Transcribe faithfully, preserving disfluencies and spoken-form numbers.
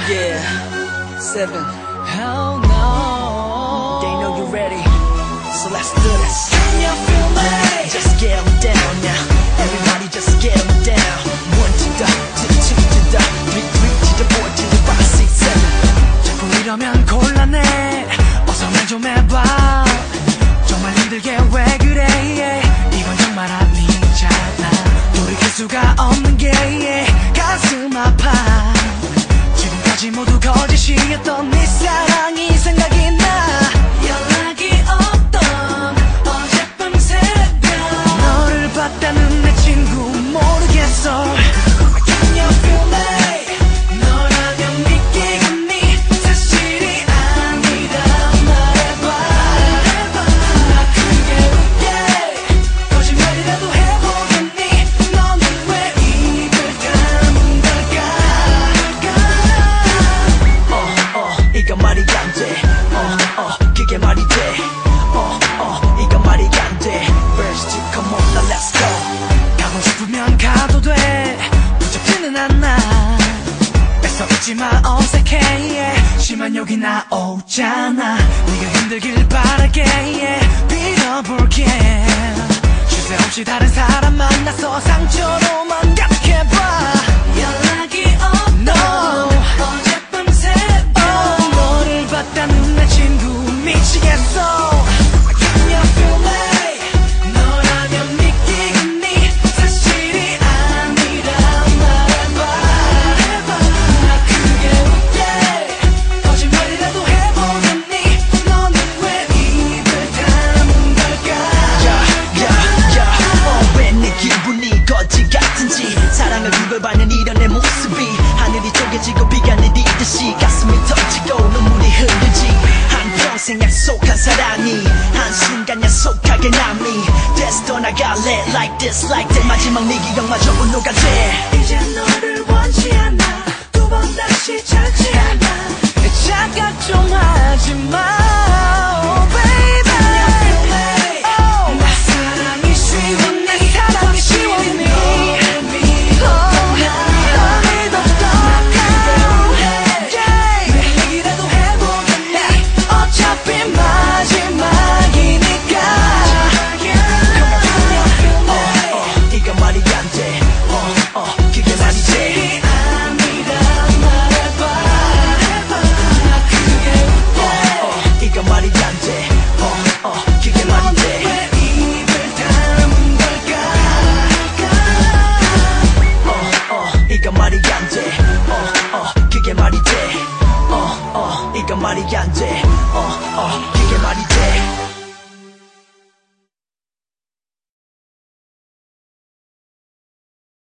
Yeah, seven. Oh no. They know you're ready, so let's do this. Can you feel me? Just get 'em down now. Everybody just get 'em down. One to the, to the two to the three, three to the four to the five, six, seven. 자꾸 이러면 곤란해. 어서 말 좀 해봐. 정말 힘들게 왜 그래? yeah. 이건 정말 아니잖아. 돌이킬 수가 없는 게 yeah. 가슴 아파. 지금까지 모두 거짓이었던 네 사랑이 생각이 나. 연락이 없던 어젯밤 새벽. 너를 봤다는 내 친구 모르겠어. Can you feel me? 너라면 믿기겠니? 사실이 아니다 말해봐. 나 크게 웃게 거짓말이라도 해보겠니? 너는 왜 입을 다문 걸까? 어, 어, 이거 말이 안 돼. 어, 어, 그게 말이 돼. 어, 어, 이거 말이 안 돼. First to come on, now let's go. 가고 싶으면 가도 돼. 무섭지는 않아. 뺏어 있지만 어색해. yeah. 심한 욕이 나오잖아. 네가 힘들길 바랄게. yeah. 빌어볼게. 쉴새 없이 다른 사람 만나서 상처로만 가득해봐. 연락이 없던 no. 어젯밤 새벽. oh, 너를 봤다는 내 친구 미치겠어. Can you feel me? 너라면 믿기겠니? 사실이 아니라 말해봐. 나 크게 웃게 거짓말이라도 해보겠니? 너는 왜 입을 다문 걸까? 어, 왜 내 기분이 거지 같은지. 사랑을 구걸받는 이런 내 모습이 하늘이 쪼개지고 비가 내리듯이 가슴이 터지고 눈물이 흐르지. 한평생 약속한 사랑이 한순간 약속하게 남이 돼서 떠나갈래. Like this like that. 마지막 네 기억마저 운노가 돼. 이제 너를 원치 않아. 두 번 다시 찾지 않아. 착각 좀 하지마. Oh baby. oh. 내 사랑이 쉬웠니? 내 사랑이 쉬웠니? oh. 널 믿었던 내 얘기라도 해보겠니? 어차피 마지막이니까. 어, 어, 이거 말이 안 돼. 어, 어, 그게 말이 돼. 이거 말이 안 돼. 어, 어, 그게 말이 돼. 어, 어, 이거 말이 안 돼. 어, 어, 그게 말이 돼. 어, 어, 이거 말이 안 돼. 어, 어.